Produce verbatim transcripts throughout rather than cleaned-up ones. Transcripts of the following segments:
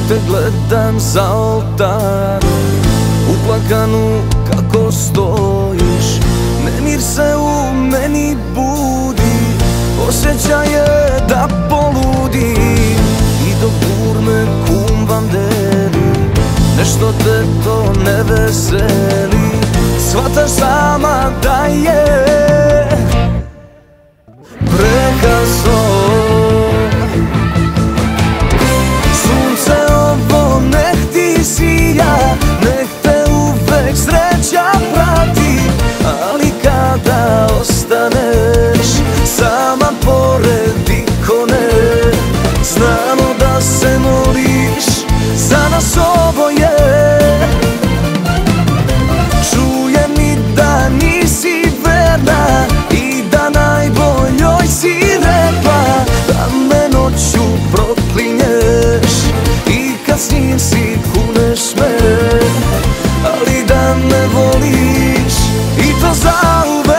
te gledam za oltarom, uplakanu kako stojiš, nemir se u meni budi, osjećaje da poludim. I dok burme kum vam deli, nešto te to ne veseli, shvataš sama da je prekasno. Sunce ovo nek ti sija, nek te uvek sreća prati, ali kada ostaneš sama pored ikone, znamo da se moliš za nas oboje. Čujem i da nisi verna i da najboljoj si rekla da me noću proklinješ i kad s njim si kuneš me, ali da me voliš i to zauvek.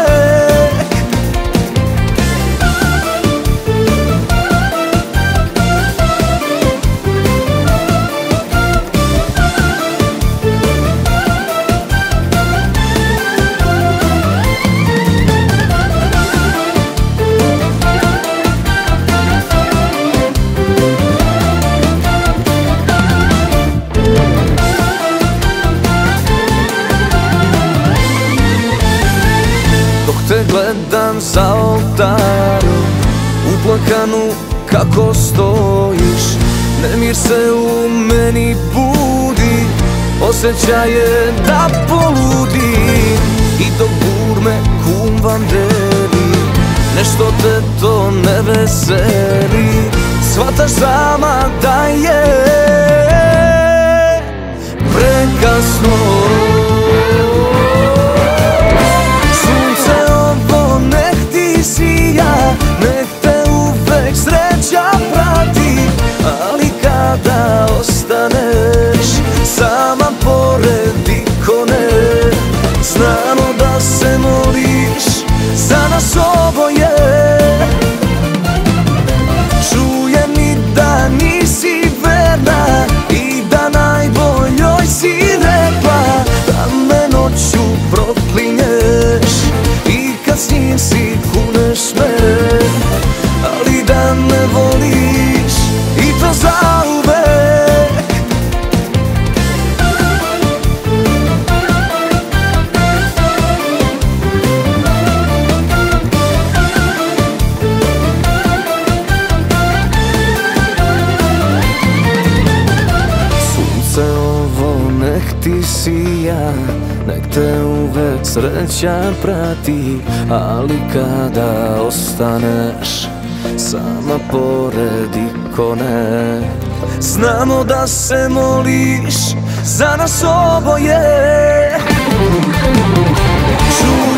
Te gledam za oltarom, uplakanu kako stojiš, nemir se u meni budi, osjećaje da poludim. I dok burme kum vam deli, nešto te to ne veseli, shvataš sama da je prekasno. Nek te uvek sreća prati, ali kada ostaneš sama pored ikone, znamo da se moliš za nas oboje. Čujem i da nisi verna i da najboljoj si rekla da me noću proklinješ i kad s njim si kuneš me, ali da me voliš i to zauvek. Sunce ovo nek ti sija, nek te uvek sreća prati, ali kada ostaneš sama pored ikone, znamo da se moliš za nas oboje. Čuj